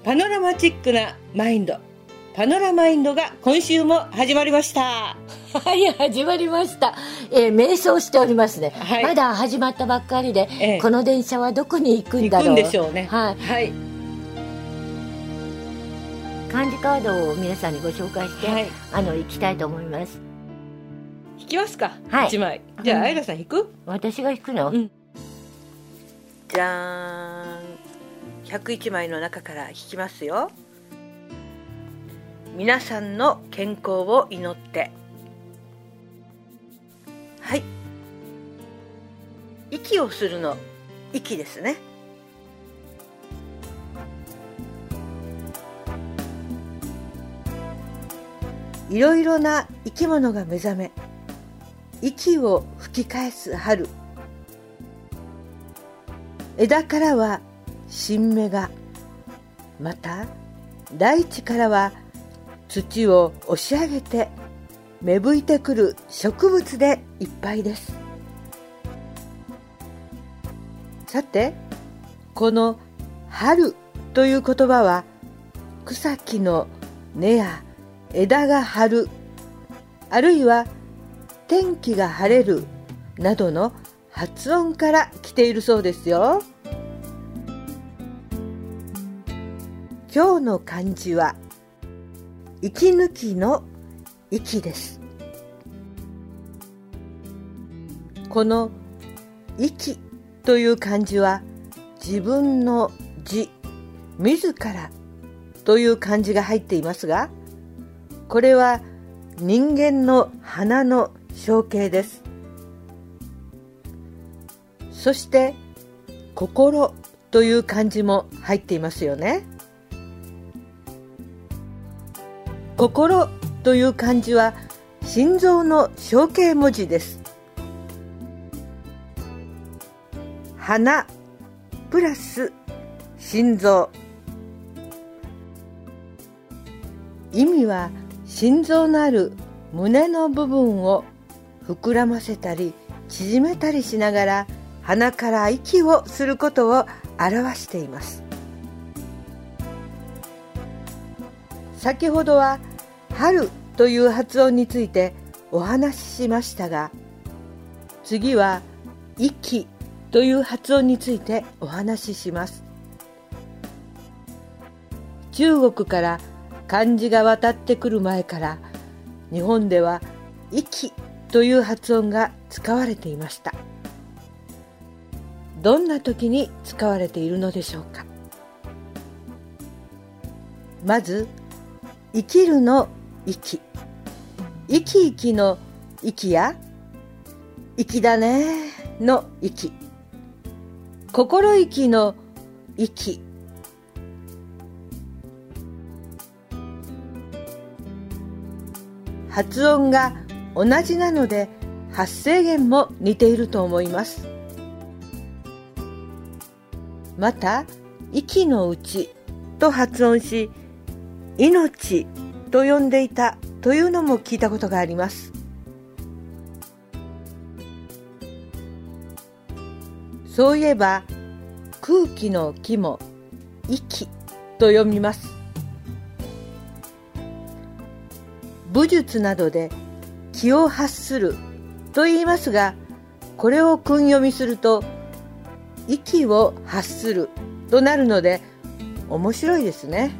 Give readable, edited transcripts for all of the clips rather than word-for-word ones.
パノラマチックなマインド、パノラマインドが今週も始まりました。 はい、始まりました。瞑想しておりますね、 はい、 まだ始まったばっかりで、この電車はどこに行くんだろう。 行くんでしょうね。 はい、 はい、 漢字カードを皆さんにご紹介して、 はい、 行きたいと思います。 引きますか、 はい、 1枚。じゃあ、あいらさん引く？ 私が引くの？ じゃーん、101枚の中から引きますよ。皆さんの健康を祈って。はい、息をするの息ですね。いろいろな生き物が目覚め、息を吹き返す春。枝からは新芽が、また大地からは土を押し上げて芽吹いてくる植物でいっぱいです。さて、この春という言葉は、草木の根や枝が張る、あるいは天気が晴れるなどの発音から来ているそうですよ。今日の漢字は息抜きの息です。この息という漢字は、自分の自、自らという漢字が入っていますが、これは人間の鼻の象形です。そして心という漢字も入っていますよね。心という漢字は心臓の象形文字です。鼻プラス心臓。意味は、心臓のある胸の部分を膨らませたり縮めたりしながら鼻から息をすることを表しています。先ほどは春という発音についてお話ししましたが、次は息という発音についてお話しします。中国から漢字が渡ってくる前から、日本では息という発音が使われていました。どんな時に使われているのでしょうか。まず、生きるの息、生き生きの息や、息だねの息、心意気の息、発音が同じなので発声源も似ていると思います。また、息のうちと発音し、命と呼んでいたというのも聞いたことがあります。そういえば、空気の気も息と読みます。武術などで気を発すると言いますが、これを訓読みすると息を発するとなるので面白いですね。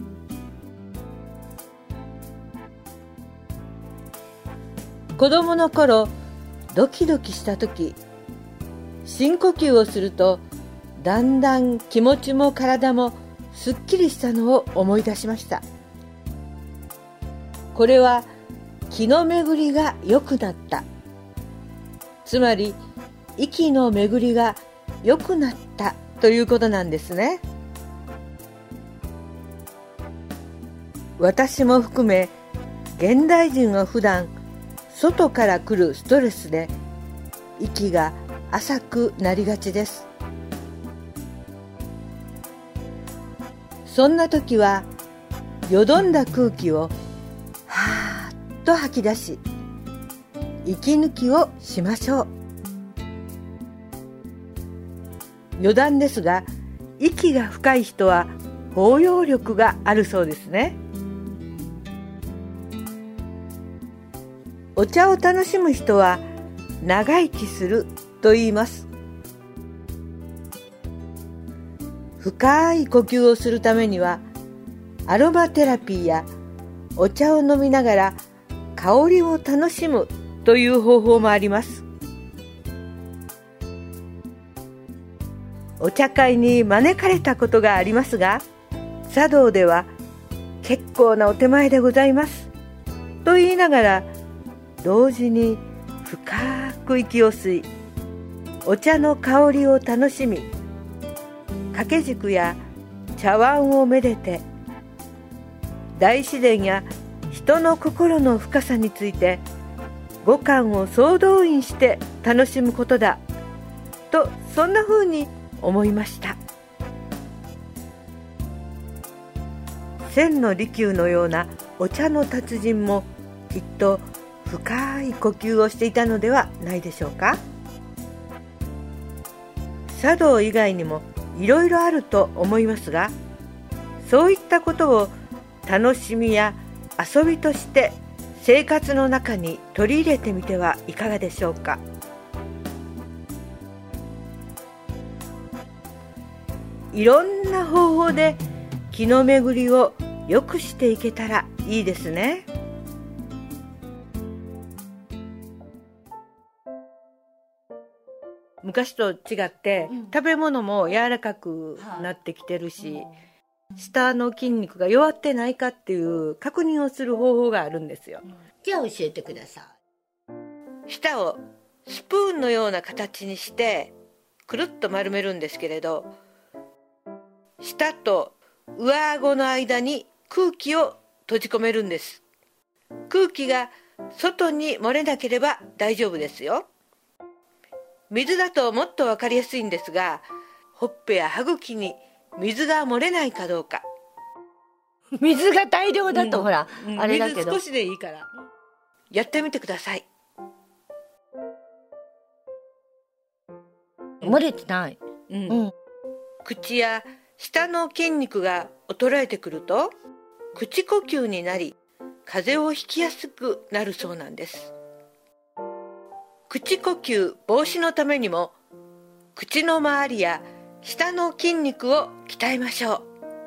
子供の頃、ドキドキした時、深呼吸をするとだんだん気持ちも体もすっきりしたのを思い出しました。これは気の巡りが良くなった、つまり息の巡りが良くなったということなんですね。私も含め、現代人は普段外から来るストレスで息が浅くなりがちです。そんな時は、よどんだ空気をはーっと吐き出し、息抜きをしましょう。余談ですが、息が深い人は包容力があるそうですね。お茶を楽しむ人は長生きすると言います。深い呼吸をするためにはアロマテラピーやお茶を飲みながら香りを楽しむという方法もあります。お茶会に招かれたことがありますが、茶道では結構なお手前でございますと言いながら同時に深く息を吸い、お茶の香りを楽しみ、掛け軸や茶碗をめでて大自然や人の心の深さについて五感を総動員して楽しむことだと、そんな風に思いました。千の利休のようなお茶の達人もきっと深い呼吸をしていたのではないでしょうか。茶道以外にもいろいろあると思いますが、そういったことを楽しみや遊びとして生活の中に取り入れてみてはいかがでしょうか。いろんな方法で気の巡りを良くしていけたらいいですね。昔と違って、食べ物も柔らかくなってきてるし、舌の筋肉が弱ってないかっていう確認をする方法があるんですよ。 じゃあ教えてください。舌をスプーンのような形にしてくるっと丸めるんですけれど、舌と上顎の間に空気を閉じ込めるんです。空気が外に漏れなければ大丈夫ですよ。水だともっとわかりやすいんですが、ほっぺや歯茎に水が漏れないかどうか。 水が大量だと、ほら、あれだけど水少しでいいからやってみてください。 漏れてない、 口や舌の筋肉が衰えてくると口呼吸になり、風邪をひきやすくなるそうなんです。口呼吸防止のためにも口の周りや舌の筋肉を鍛えましょう。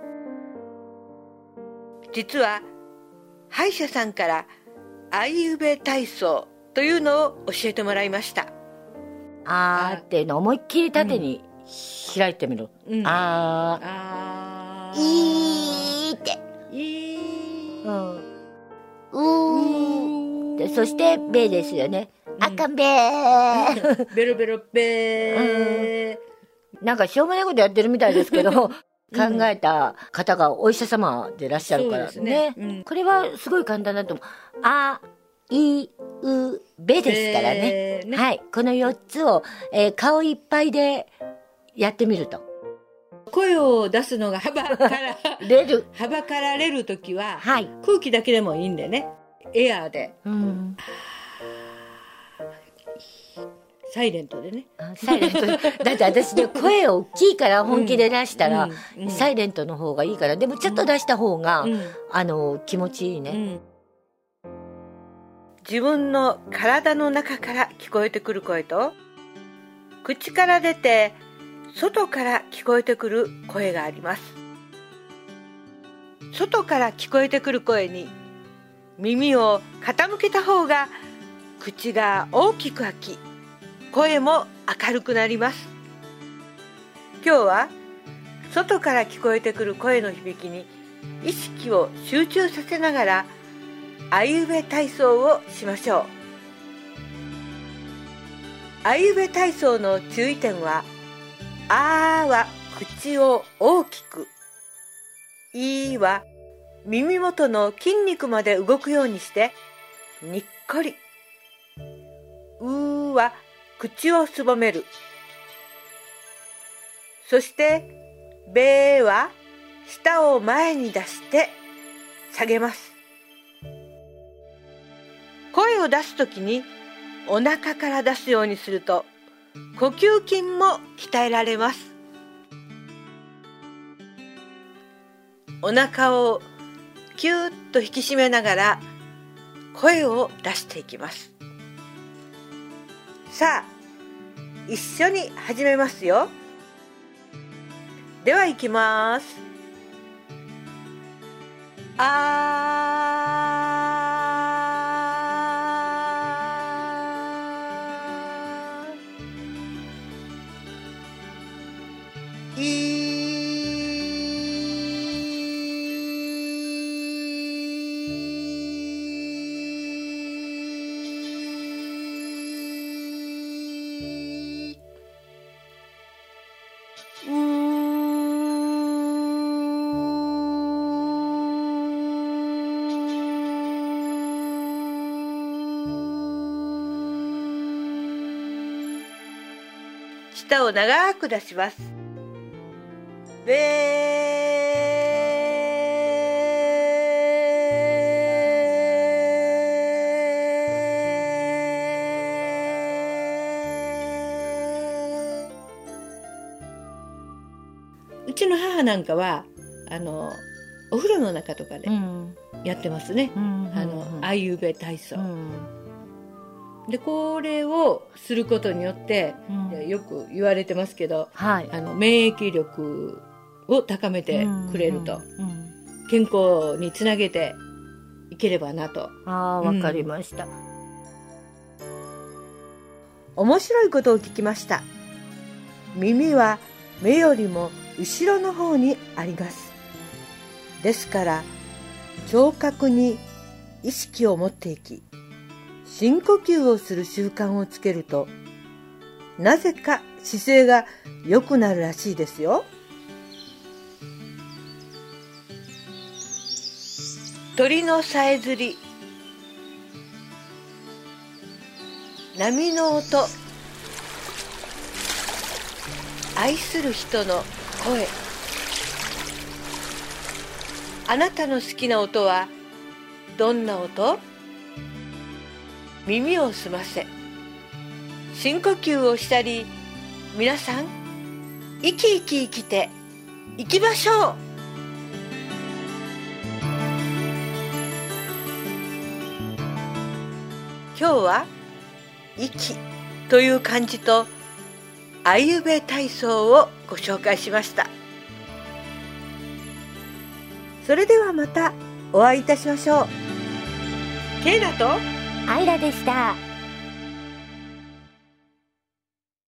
実は歯医者さんからアイウベ体操というのを教えてもらいました。 あーっていうのを思いっきり縦に開いてみる、 あーいーってで、そしてベーですよね、あかんべーベロベロベー、 なんかしょうもないことやってるみたいですけど考えた方がお医者様でいらっしゃるからね、これはすごい簡単だと思う。あいうべですからね、はい、この4つを、顔いっぱいでやってみると、 声を出すのがはばからはばかられるときは、空気だけでもいいんでね、エアーで、サイレントでね、 サイレントだって私ね声大きいから本気で出したら、サイレントの方がいいから、でもちょっと出した方が、気持ちいいね、 自分の体の中から聞こえてくる声と、口から出て外から聞こえてくる声があります。外から聞こえてくる声に耳を傾けた方が口が大きく開き、声も明るくなります。今日は外から聞こえてくる声の響きに意識を集中させながらあいうべ体操をしましょう。あいうべ体操の注意点は、あーは口を大きく、いーは耳元の筋肉まで動くようにしてにっこり、うーは口をすぼめる、そしてべーは舌を前に出して下げます。声を出すときにお腹から出すようにすると呼吸筋も鍛えられます。 お腹をキューッと引き締めながら声を出していきます。さあ、一緒に始めますよ。では行きます。舌を長く出します。うちの母なんかはお風呂の中とかでやってますね。アイユベ体操。でこれをすることによって、よく言われてますけど、免疫力を高めてくれると、健康につなげていければなと。 わかりました。 面白いことを聞きました。耳は目よりも後ろの方にあります。ですから聴覚に意識を持っていき、深呼吸をする習慣をつけると、なぜか姿勢が良くなるらしいですよ。 鳥のさえずり、波の音、愛する人の声。あなたの好きな音はどんな音？耳を澄ませ、深呼吸をしたり、皆さん生き生き生きていきましょう。今日は息という漢字とアイユベ体操をご紹介しました。 それではまたお会いいたしましょう。 ケイナとアイラでした。